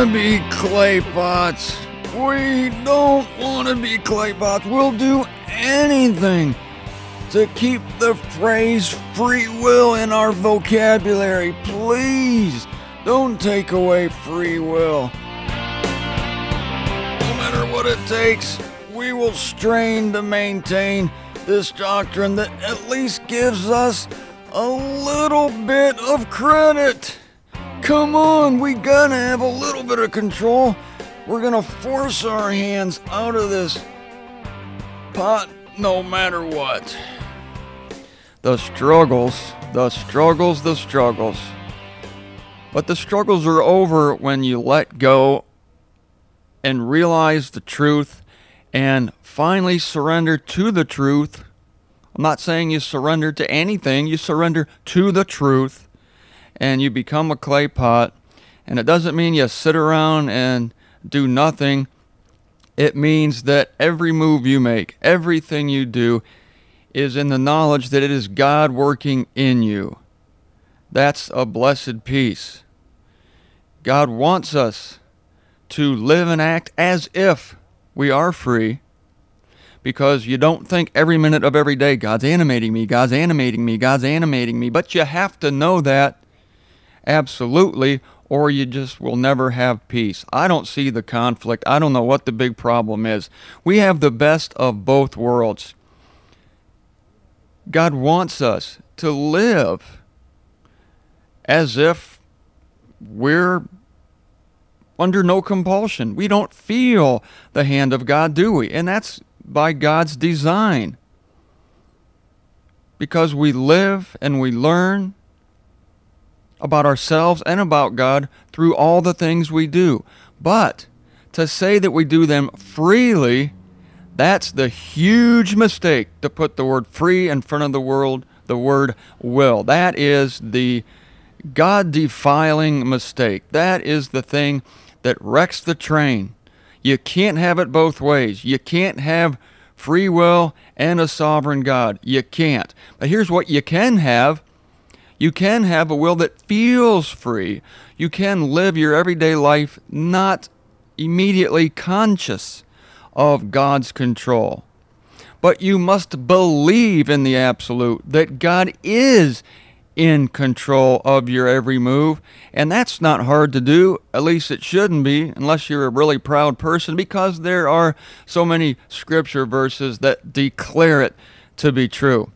to be clay pots. We don't want to be clay pots. We'll do anything to keep the phrase free will in our vocabulary. Please don't take away free will. No matter what it takes, we will strain to maintain this doctrine that at least gives us a little bit of credit. Come on, we gotta have a little bit of control. We're gonna force our hands out of this pot no matter what. The struggles. But the struggles are over when you let go and realize the truth and finally surrender to the truth. I'm not saying you surrender to anything. You surrender to the truth and you become a clay pot. And it doesn't mean you sit around and do nothing. It means that every move you make, everything you do, is in the knowledge that it is God working in you. That's a blessed peace. God wants us to live and act as if we are free, because you don't think every minute of every day, God's animating me, God's animating me, God's animating me. But you have to know that, absolutely, or you just will never have peace. I don't see the conflict. I don't know what the big problem is. We have the best of both worlds. God wants us to live as if we're under no compulsion. We don't feel the hand of God, do we? And that's by God's design. Because we live and we learn about ourselves and about God through all the things we do. But to say that we do them freely, that's the huge mistake, to put the word free in front of the word will. That is the God-defiling mistake. That is the thing that wrecks the train. You can't have it both ways. You can't have free will and a sovereign God. You can't. But here's what you can have. You can have a will that feels free. You can live your everyday life not immediately conscious of God's control. But you must believe in the absolute, that God is in control of your every move. And that's not hard to do, at least it shouldn't be, unless you're a really proud person, because there are so many scripture verses that declare it to be true.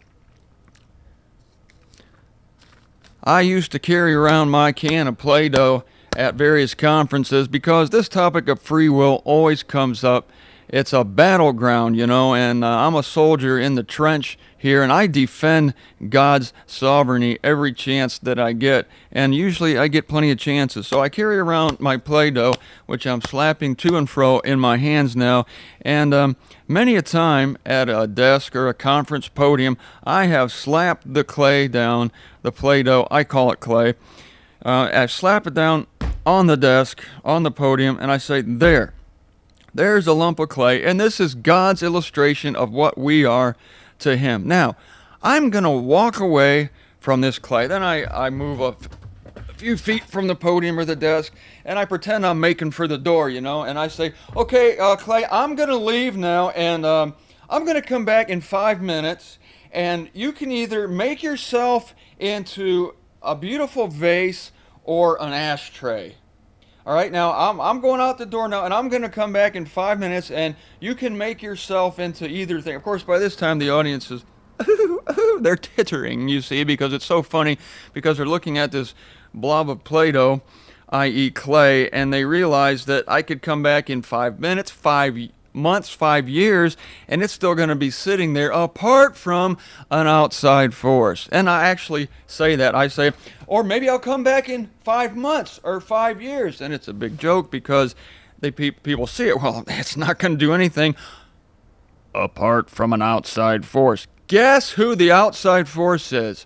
I used to carry around my can of Play-Doh at various conferences because this topic of free will always comes up. It's a battleground, you know, and I'm a soldier in the trench here, and I defend God's sovereignty every chance that I get, and usually I get plenty of chances. So I carry around my Play-Doh, which I'm slapping to and fro in my hands now, and many a time at a desk or a conference podium, I have slapped the clay down, the Play-Doh, I call it clay. I slap it down on the desk, on the podium, and I say, there's a lump of clay, and this is God's illustration of what we are to Him. Now, I'm going to walk away from this clay. Then I move a few feet from the podium or the desk, and I pretend I'm making for the door, you know, and I say, okay, clay, I'm going to leave now, and I'm going to come back in 5 minutes, and you can either make yourself into a beautiful vase or an ashtray. All right, now I'm going out the door now, and I'm going to come back in 5 minutes, and you can make yourself into either thing. Of course, by this time, the audience is, they're tittering, you see, because it's so funny, because they're looking at this blob of Play-Doh, i.e. clay, and they realize that I could come back in 5 minutes, 5 months, 5 years, and it's still going to be sitting there apart from an outside force. And I actually say that. I say, or maybe I'll come back in 5 months or 5 years. And it's a big joke because people see it. Well, it's not going to do anything apart from an outside force. Guess who the outside force is?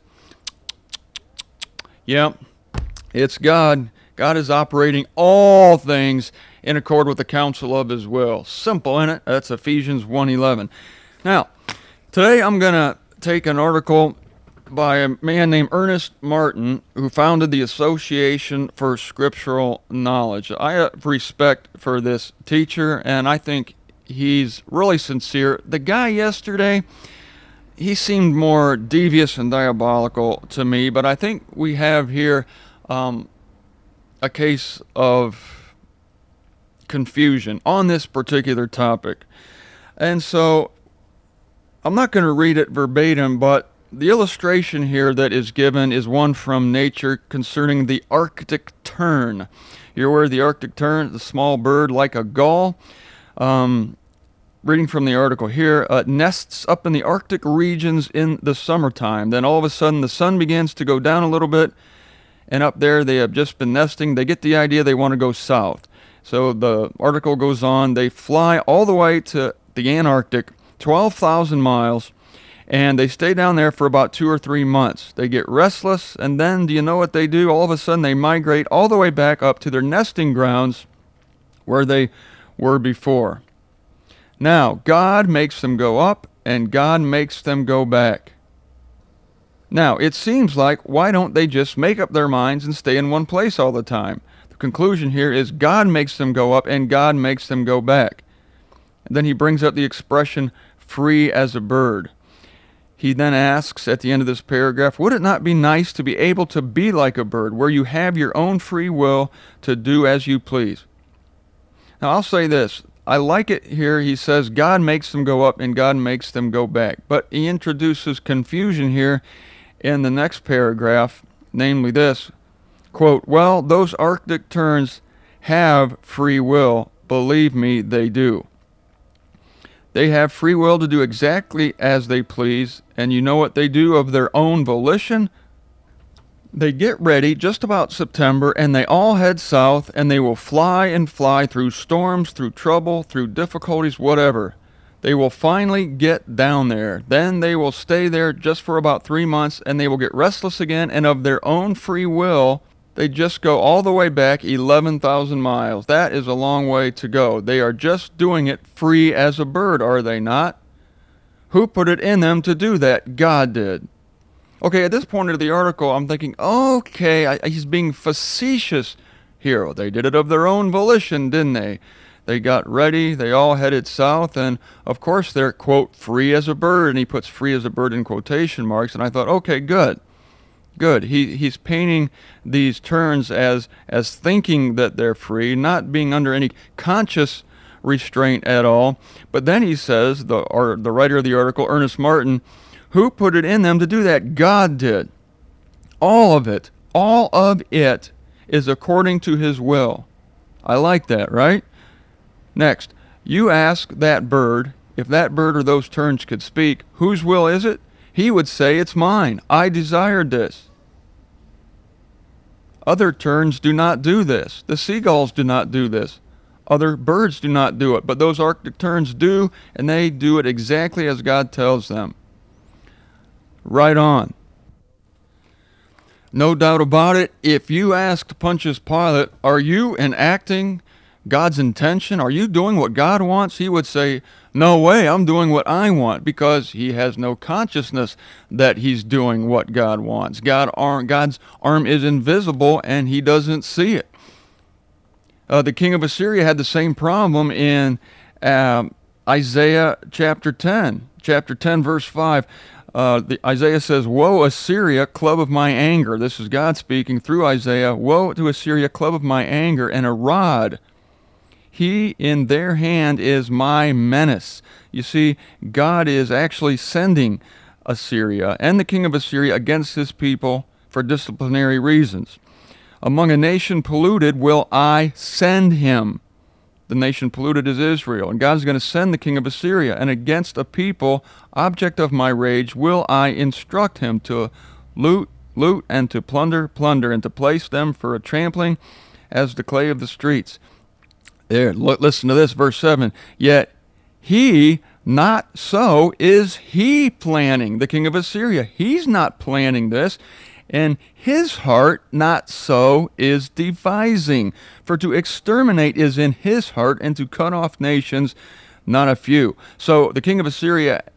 Yep, it's God. God is operating all things in accord with the counsel of His will. Simple, isn't it? That's Ephesians 1:11. Now, today I'm going to take an article by a man named Ernest Martin, who founded the Association for Scriptural Knowledge. I have respect for this teacher, and I think he's really sincere. The guy yesterday, he seemed more devious and diabolical to me, but I think we have here a case of confusion on this particular topic. And so I'm not going to read it verbatim, but the illustration here that is given is one from nature concerning the Arctic tern. You're aware of the Arctic tern, the small bird like a gull. Reading from the article here, nests up in the Arctic regions in the summertime. Then all of a sudden the sun begins to go down a little bit, and up there they have just been nesting. They get the idea they want to go south. So the article goes on, they fly all the way to the Antarctic, 12,000 miles, and they stay down there for about 2 or 3 months. They get restless, and then do you know what they do? All of a sudden they migrate all the way back up to their nesting grounds where they were before. Now, God makes them go up, and God makes them go back. Now, it seems like, why don't they just make up their minds and stay in one place all the time? The conclusion here is God makes them go up, and God makes them go back. And then he brings up the expression, free as a bird. He then asks at the end of this paragraph, would it not be nice to be able to be like a bird, where you have your own free will to do as you please? Now, I'll say this. I like it here. He says God makes them go up and God makes them go back. But he introduces confusion here in the next paragraph, namely this, quote, well, those Arctic terns have free will. Believe me, they do. They have free will to do exactly as they please, and you know what they do of their own volition? They get ready just about September, and they all head south, and they will fly and fly through storms, through trouble, through difficulties, whatever. They will finally get down there. Then they will stay there just for about 3 months, and they will get restless again, and of their own free will, they just go all the way back 11,000 miles. That is a long way to go. They are just doing it free as a bird, are they not? Who put it in them to do that? God did. Okay, at this point of the article, I'm thinking, okay, he's being facetious here. They did it of their own volition, didn't they? They got ready, they all headed south, and of course they're, quote, free as a bird, and he puts free as a bird in quotation marks, and I thought, okay, good. Good. He's painting these terns as thinking that they're free, not being under any conscious restraint at all. But then he says, the writer of the article, Ernest Martin, who put it in them to do that? God did. All of it is according to his will. I like that, right? Next, you ask that bird, if that bird or those terns could speak, whose will is it? He would say, it's mine. I desired this. Other terns do not do this. The seagulls do not do this. Other birds do not do it. But those Arctic terns do, and they do it exactly as God tells them. Right on. No doubt about it, if you asked Pontius Pilate, are you enacting God's intention? Are you doing what God wants? He would say, no way, I'm doing what I want, because he has no consciousness that he's doing what God wants. God's arm is invisible, and he doesn't see it. The king of Assyria had the same problem in Isaiah chapter 10. Chapter 10, verse 5. Isaiah says, woe, Assyria, club of my anger. This is God speaking through Isaiah. Woe to Assyria, club of my anger, and a rod. He in their hand is my menace. You see, God is actually sending Assyria and the king of Assyria against his people for disciplinary reasons. Among a nation polluted will I send him. The nation polluted is Israel, and God's going to send the king of Assyria. And against a people, object of my rage, will I instruct him to loot, and to plunder, and to place them for a trampling as the clay of the streets. There, listen to this, verse 7. Yet he, not so, is he planning, the king of Assyria. He's not planning this. And his heart, not so, is devising. For to exterminate is in his heart, and to cut off nations, not a few. So the king of Assyria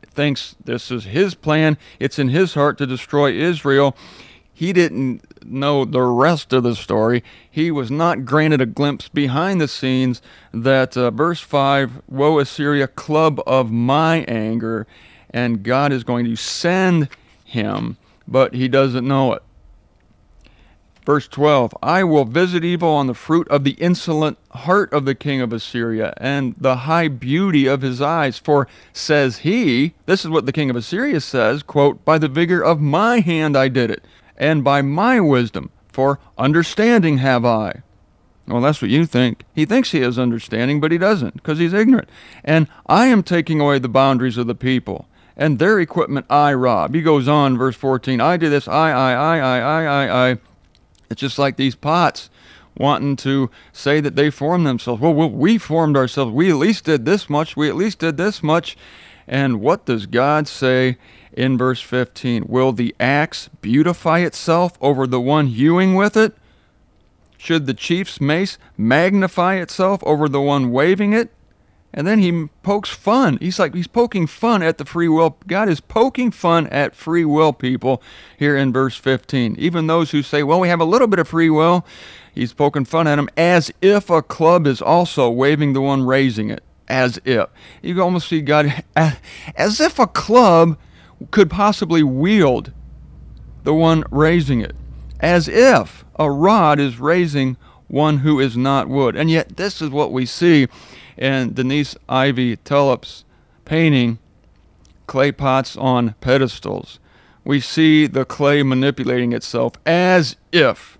thinks this is his plan. It's in his heart to destroy Israel. He didn't know the rest of the story. He was not granted a glimpse behind the scenes that verse 5, woe Assyria, club of my anger, and God is going to send him, but he doesn't know it. Verse 12, I will visit evil on the fruit of the insolent heart of the king of Assyria and the high beauty of his eyes. For, says he, this is what the king of Assyria says, quote, by the vigor of my hand I did it, and by my wisdom, for understanding have I. Well, that's what you think. He thinks he has understanding, but he doesn't, because he's ignorant. And I am taking away the boundaries of the people, and their equipment I rob. He goes on, verse 14, I did this, I. It's just like these pots wanting to say that they formed themselves. Well, we formed ourselves. We at least did this much. We at least did this much. And what does God say in verse 15? Will the axe beautify itself over the one hewing with it? Should the chief's mace magnify itself over the one waving it? And then he pokes fun. He's poking fun at the free will. God is poking fun at free will people here in verse 15. Even those who say, well, we have a little bit of free will, he's poking fun at them as if a club is also waving the one raising it. As if. You can almost see God as if a club could possibly wield the one raising it. As if a rod is raising one who is not wood. And yet this is what we see in Denise Ivy Tellup's painting, Clay Pots on Pedestals. We see the clay manipulating itself as if.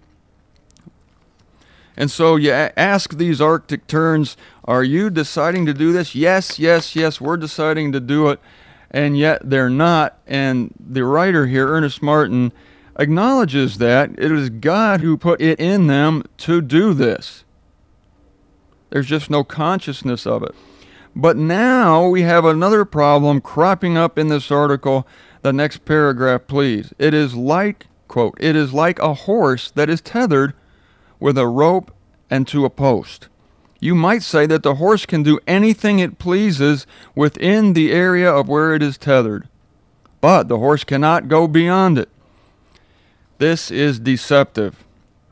And so you ask these Arctic terns, are you deciding to do this? Yes, we're deciding to do it. And yet they're not. And the writer here, Ernest Martin, acknowledges that it is God who put it in them to do this. There's just no consciousness of it. But now we have another problem cropping up in this article. The next paragraph, please. It is like, quote, it is like a horse that is tethered with a rope and to a post. You might say that the horse can do anything it pleases within the area of where it is tethered, but the horse cannot go beyond it. This is deceptive.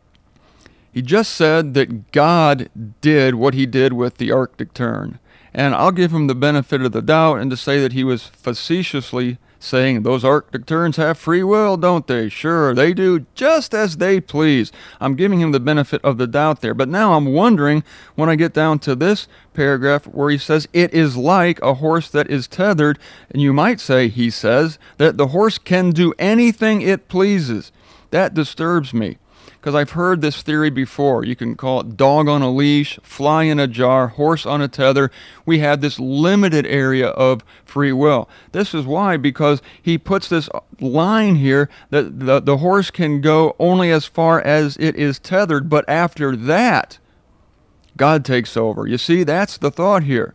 He just said that God did what he did with the Arctic tern. And I'll give him the benefit of the doubt and to say that he was facetiously saying those Arctic terns have free will, don't they? Sure, they do, just as they please. I'm giving him the benefit of the doubt there. But now I'm wondering, when I get down to this paragraph where he says, it is like a horse that is tethered, and you might say, he says, that the horse can do anything it pleases. That disturbs me, because I've heard this theory before. You can call it dog on a leash, fly in a jar, horse on a tether. We have this limited area of free will. This is why, because he puts this line here that the horse can go only as far as it is tethered, but after that, God takes over. You see, that's the thought here.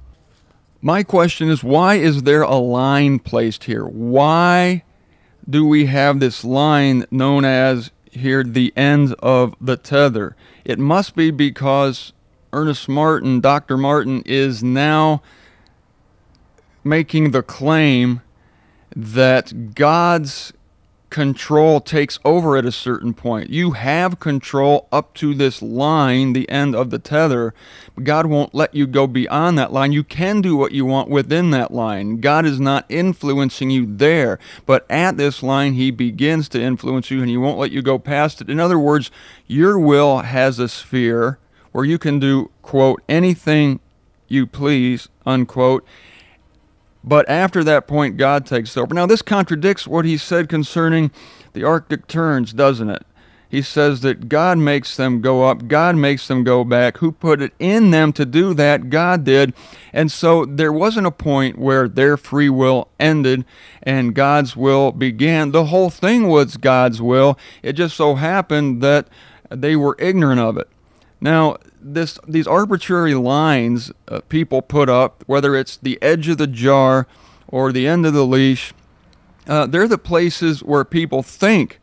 My question is, why is there a line placed here? Why do we have this line known as here the end of the tether? It must be because Ernest Martin, Dr. Martin, is now making the claim that God's control takes over at a certain point. You have control up to this line, the end of the tether. God won't let you go beyond that line. You can do what you want within that line. God is not influencing you there, but at this line he begins to influence you and he won't let you go past it. In other words, your will has a sphere where you can do, quote, anything you please, unquote. But after that point, God takes over. Now, this contradicts what he said concerning the Arctic terns, doesn't it? He says that God makes them go up, God makes them go back. Who put it in them to do that? God did. And so there wasn't a point where their free will ended and God's will began. The whole thing was God's will. It just so happened that they were ignorant of it. Now, these arbitrary lines people put up, whether it's the edge of the jar or the end of the leash, they're the places where people think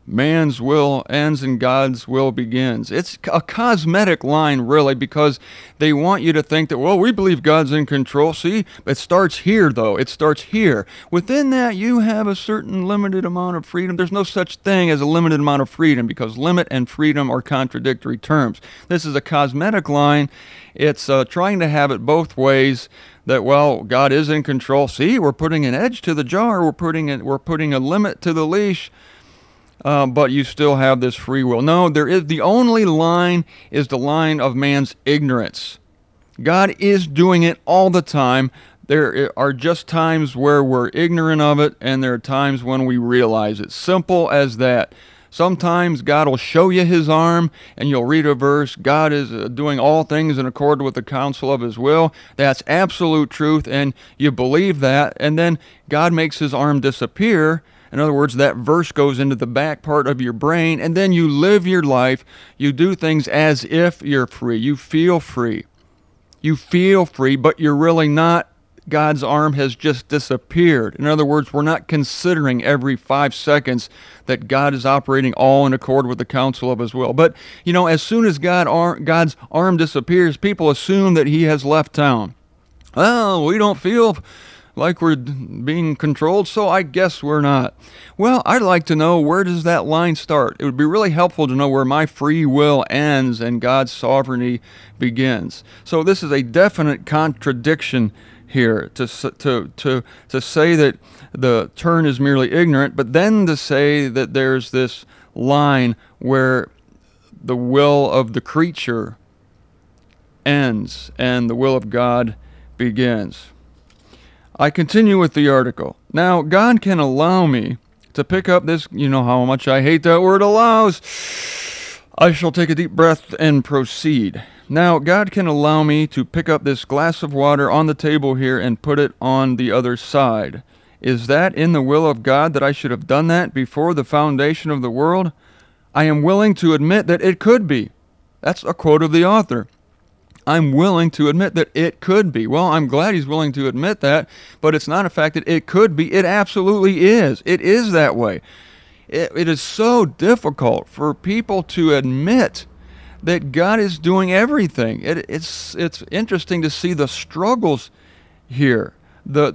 man's will ends and God's will begins. It's a cosmetic line, really, because they want you to think that, well, we believe God's in control. See, it starts here, though. It starts here. Within that, you have a certain limited amount of freedom. There's no such thing as a limited amount of freedom, because limit and freedom are contradictory terms. This is a cosmetic line. It's trying to have it both ways, that, well, God is in control. See, we're putting an edge to the jar. We're putting a limit to the leash. But you still have this free will. No, the only line is the line of man's ignorance. God is doing it all the time. There are just times where we're ignorant of it, and there are times when we realize it. Simple as that. Sometimes God will show you his arm, and you'll read a verse, God is doing all things in accord with the counsel of his will. That's absolute truth, and you believe that, and then God makes his arm disappear. In other words, that verse goes into the back part of your brain, and then you live your life. You do things as if you're free. You feel free. You feel free, but you're really not. God's arm has just disappeared. In other words, we're not considering every 5 seconds that God is operating all in accord with the counsel of his will. But, as soon as God's arm disappears, people assume that he has left town. Well, we don't feel like we're being controlled, so I guess we're not. Well, I'd like to know, where does that line start? It would be really helpful to know where my free will ends and God's sovereignty begins. So this is a definite contradiction here, to say that the turn is merely ignorant, but then to say that there's this line where the will of the creature ends and the will of God begins. I continue with the article. Now, God can allow me to pick up this, you know how much I hate that word, allows. I shall take a deep breath and proceed. Now, God can allow me to pick up this glass of water on the table here and put it on the other side. Is that in the will of God that I should have done that before the foundation of the world? I am willing to admit that it could be. That's a quote of the author. I'm willing to admit that it could be. Well, I'm glad he's willing to admit that, but it's not a fact that it could be. It absolutely is. It is that way. It is so difficult for people to admit that God is doing everything. It's interesting to see the struggles here. The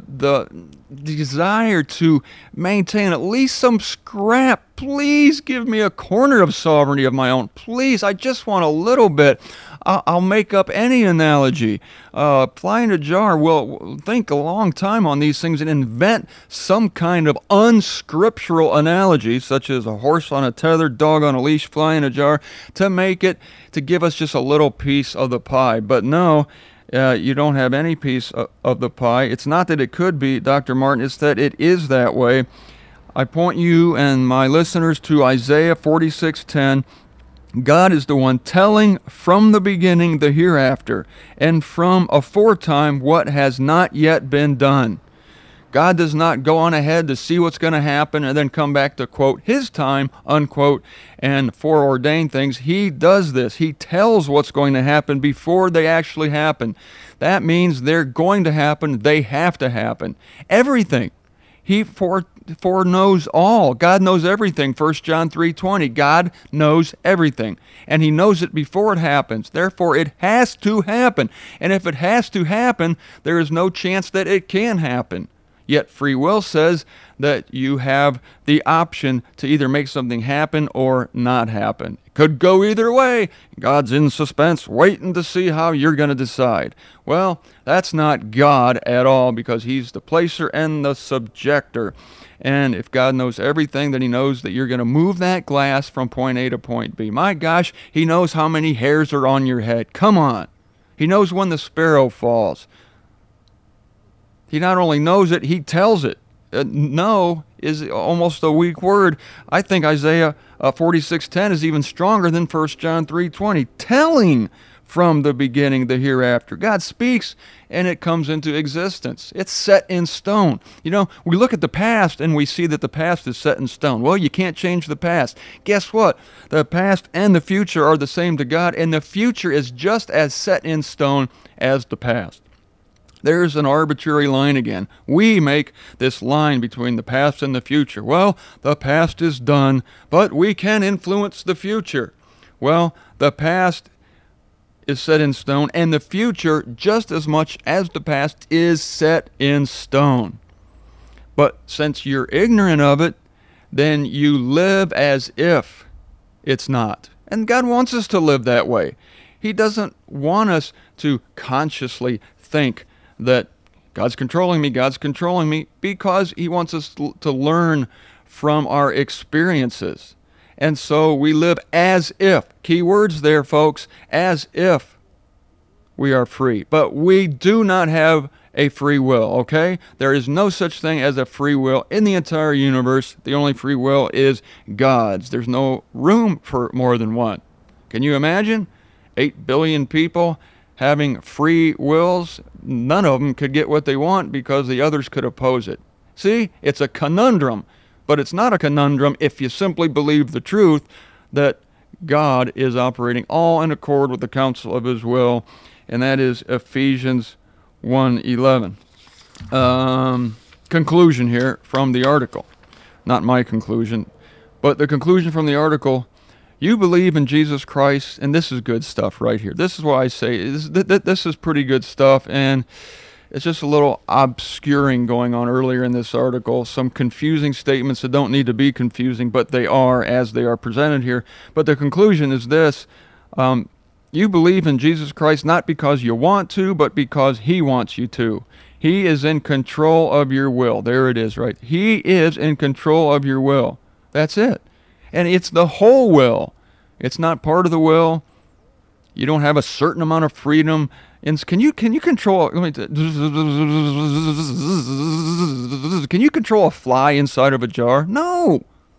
desire to maintain at least some scrap. Please give me a corner of sovereignty of my own. Please, I just want a little bit. I'll make up any analogy. Fly in a jar. We'll think a long time on these things and invent some kind of unscriptural analogy, such as a horse on a tether, dog on a leash, fly in a jar, to give us just a little piece of the pie. But no, you don't have any piece of the pie. It's not that it could be, Dr. Martin, it's that it is that way. I point you and my listeners to Isaiah 46:10. God is the one telling from the beginning the hereafter, and from aforetime what has not yet been done. God does not go on ahead to see what's going to happen and then come back to, quote, his time, unquote, and foreordain things. He does this. He tells what's going to happen before they actually happen. That means they're going to happen. They have to happen. Everything. He foreknows all. God knows everything. 1 John 3:20. God knows everything. And he knows it before it happens. Therefore, it has to happen. And if it has to happen, there is no chance that it can happen. Yet free will says that you have the option to either make something happen or not happen. It could go either way. God's in suspense, waiting to see how you're going to decide. Well, that's not God at all, because he's the placer and the subjector. And if God knows everything, then he knows that you're going to move that glass from point A to point B. My gosh, he knows how many hairs are on your head. Come on. He knows when the sparrow falls. He not only knows it, he tells it. Know is almost a weak word. I think Isaiah 46:10 is even stronger than 1 John 3:20. Telling from the beginning the hereafter. God speaks and it comes into existence. It's set in stone. We look at the past and we see that the past is set in stone. Well, you can't change the past. Guess what? The past and the future are the same to God, and the future is just as set in stone as the past. There's an arbitrary line again. We make this line between the past and the future. Well, the past is done, but we can influence the future. Well, the past is set in stone, and the future, just as much as the past, is set in stone. But since you're ignorant of it, then you live as if it's not. And God wants us to live that way. He doesn't want us to consciously think that God's controlling me, because He wants us to learn from our experiences. And so we live as if, key words there, folks, as if we are free. But we do not have a free will, okay? There is no such thing as a free will in the entire universe. The only free will is God's. There's no room for more than one. Can you imagine 8 billion people having free wills? None of them could get what they want because the others could oppose it. See, it's a conundrum, but it's not a conundrum if you simply believe the truth that God is operating all in accord with the counsel of His will, and that is Ephesians 1:11. Conclusion here from the article. Not my conclusion, but the conclusion from the article. You believe in Jesus Christ, and this is good stuff right here. This is why I say this is pretty good stuff, and it's just a little obscuring going on earlier in this article. Some confusing statements that don't need to be confusing, but they are as they are presented here. But the conclusion is this. You believe in Jesus Christ not because you want to, but because He wants you to. He is in control of your will. There it is, right? He is in control of your will. That's it. And it's the whole will. It's not part of the will. You don't have a certain amount of freedom. And can you control? Can you control a fly inside of a jar? No.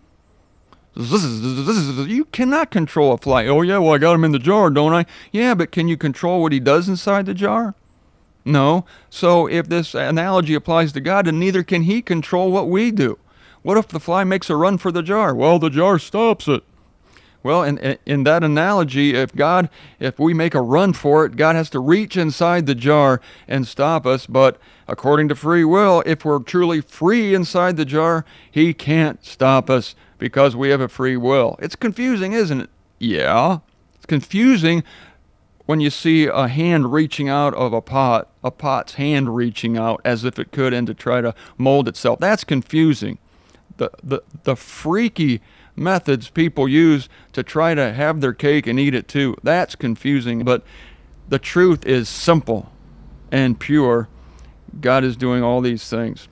You cannot control a fly. Oh yeah, well I got him in the jar, don't I? Yeah, but can you control what he does inside the jar? No. So if this analogy applies to God, then neither can He control what we do. What if the fly makes a run for the jar? Well, the jar stops it. Well, in that analogy, if we make a run for it, God has to reach inside the jar and stop us. But according to free will, if we're truly free inside the jar, He can't stop us because we have a free will. It's confusing, isn't it? Yeah. It's confusing when you see a hand reaching out of a pot's hand reaching out as if it could and to try to mold itself. That's confusing. The freaky methods people use to try to have their cake and eat it too, that's confusing. But the truth is simple and pure. God is doing all these things.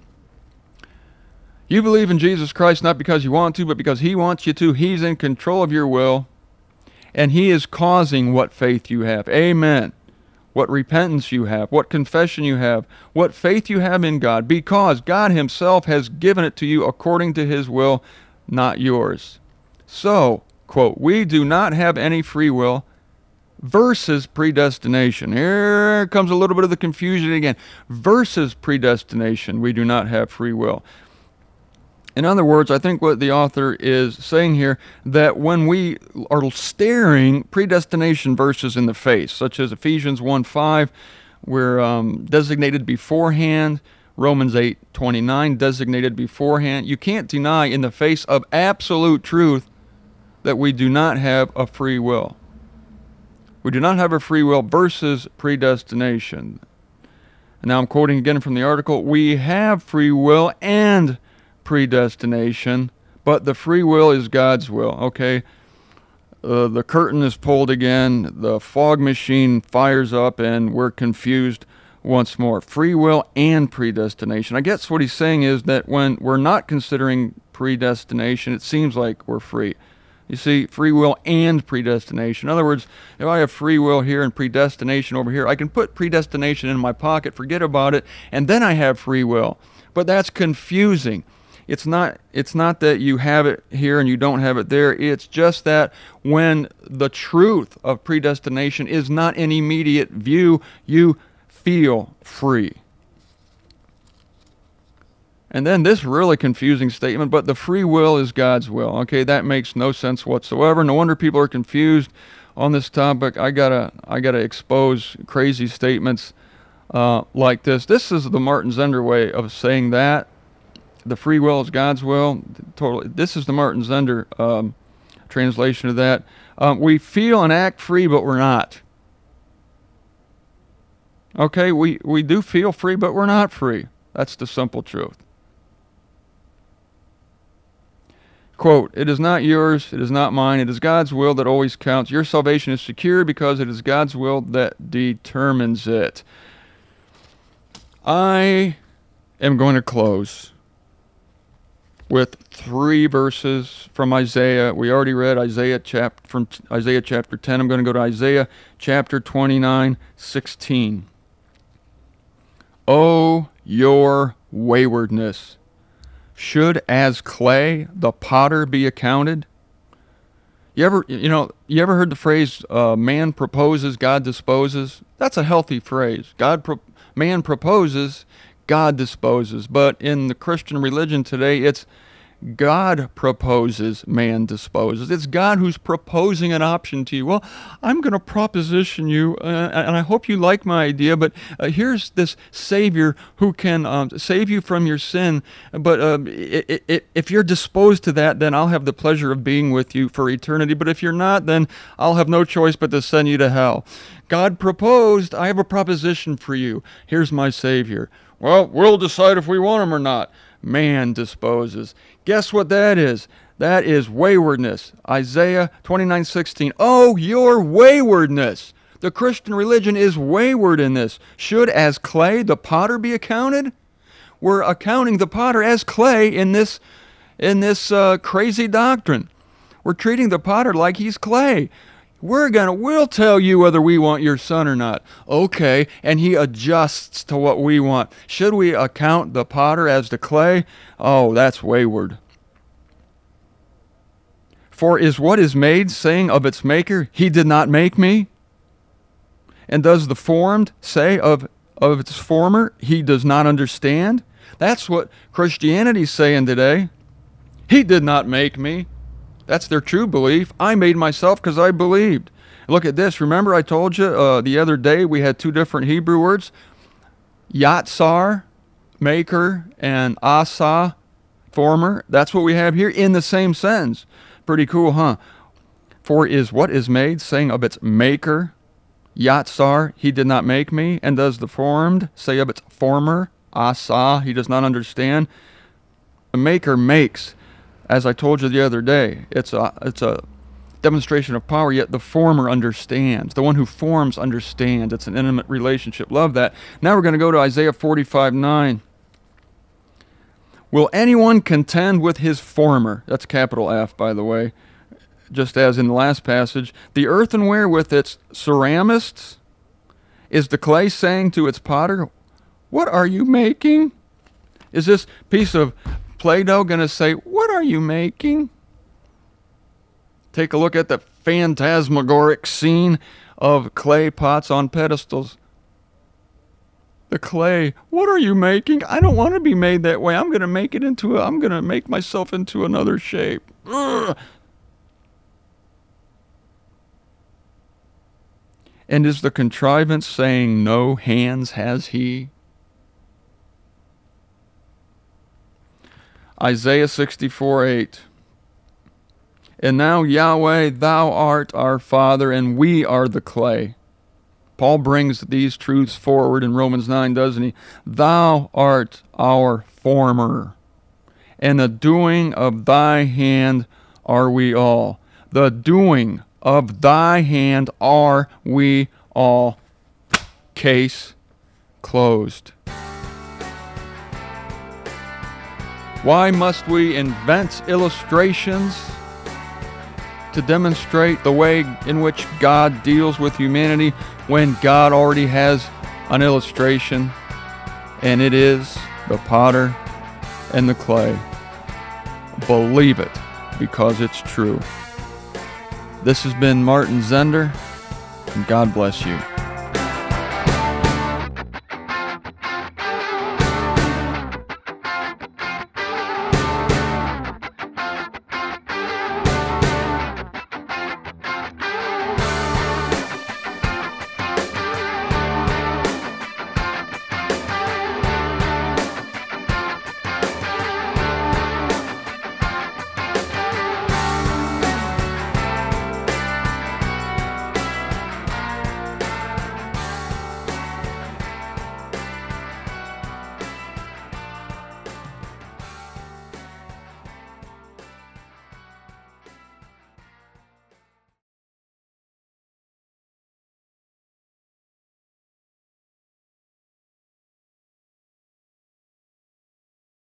You believe in Jesus Christ not because you want to, but because He wants you to. He's in control of your will, and He is causing what faith you have. Amen. What repentance you have, what confession you have, what faith you have in God, because God Himself has given it to you according to His will, not yours. So, quote, we do not have any free will versus predestination. Here comes a little bit of the confusion again. Versus predestination, we do not have free will. In other words, I think what the author is saying here, that when we are staring predestination verses in the face, such as Ephesians 1:5, we're designated beforehand, Romans 8:29, designated beforehand. You can't deny in the face of absolute truth that we do not have a free will. We do not have a free will versus predestination. And now I'm quoting again from the article. We have free will and predestination, but the free will is God's will. Okay, the curtain is pulled again, the fog machine fires up, and we're confused once more. Free will and predestination. I guess what he's saying is that when we're not considering predestination, it seems like we're free. You see, free will and predestination. In other words, if I have free will here and predestination over here, I can put predestination in my pocket, forget about it, and then I have free will. But that's confusing. It's not that you have it here and you don't have it there. It's just that when the truth of predestination is not in immediate view, you feel free. And then this really confusing statement, but the free will is God's will. Okay, that makes no sense whatsoever. No wonder people are confused on this topic. I gotta expose crazy statements like this. This is the Martin Zender way of saying that. The free will is God's will. Totally. This is the Martin Zender translation of that. We feel and act free, but we're not. Okay, we do feel free, but we're not free. That's the simple truth. Quote, "It is not yours, it is not mine, it is God's will that always counts. Your salvation is secure because it is God's will that determines it." I am going to close with 3 verses from Isaiah. We already read from Isaiah chapter 10. I'm going to go to Isaiah chapter 29, 16. "Oh, your waywardness! Should as clay the potter be accounted?" You ever heard the phrase, man proposes, God disposes? That's a healthy phrase. Man proposes, God disposes. But in the Christian religion today, it's God proposes, man disposes. It's God who's proposing an option to you. Well, I'm going to proposition you, and I hope you like my idea, but here's this Savior who can save you from your sin. But if you're disposed to that, then I'll have the pleasure of being with you for eternity. But if you're not, then I'll have no choice but to send you to hell. God proposed, I have a proposition for you. Here's my Savior. Well, we'll decide if we want him or not. Man disposes. Guess what that is? That is waywardness. Isaiah 29:16. Oh, your waywardness. The Christian religion is wayward in this. Should as clay the potter be accounted? We're accounting the potter as clay in this crazy doctrine. We're treating the potter like he's clay. We'll tell you whether we want your son or not. Okay, and he adjusts to what we want. Should we account the potter as the clay? Oh, that's wayward. For is what is made saying of its maker, he did not make me? And does the formed say of its former, he does not understand? That's what Christianity's saying today. He did not make me. That's their true belief. I made myself because I believed. Look at this. Remember I told you the other day we had 2 different Hebrew words? Yatsar, maker, and asa, former. That's what we have here in the same sentence. Pretty cool, huh? For is what is made, saying of its maker, Yatsar, he did not make me. And does the formed say of its former, asa, he does not understand? The maker makes. As I told you the other day, it's a demonstration of power, yet the former understands. The one who forms understands. It's an intimate relationship. Love that. Now we're going to go to Isaiah 45:9. Will anyone contend with his former? That's capital F, by the way. Just as in the last passage. The earthenware with its ceramists, is the clay saying to its potter, what are you making? Is this piece of Play-Doh going to say, what are you making? Take a look at the phantasmagoric scene of clay pots on pedestals. The clay, what are you making? I don't want to be made that way. I'm going to make myself into another shape. Ugh. And is the contrivance saying, no hands has he? Isaiah 64:8. And now, Yahweh, thou art our Father, and we are the clay. Paul brings these truths forward in Romans 9, doesn't he? Thou art our former, and the doing of thy hand are we all. The doing of thy hand are we all. Case closed. Why must we invent illustrations to demonstrate the way in which God deals with humanity when God already has an illustration, and it is the potter and the clay? Believe it, because it's true. This has been Martin Zender, and God bless you.